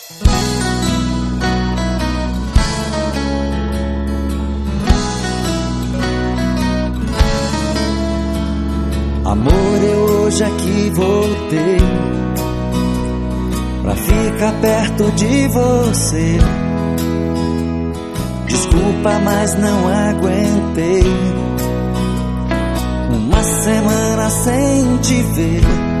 Amor, eu hoje aqui voltei pra ficar perto de você. Desculpa, mas não aguentei uma semana sem te ver.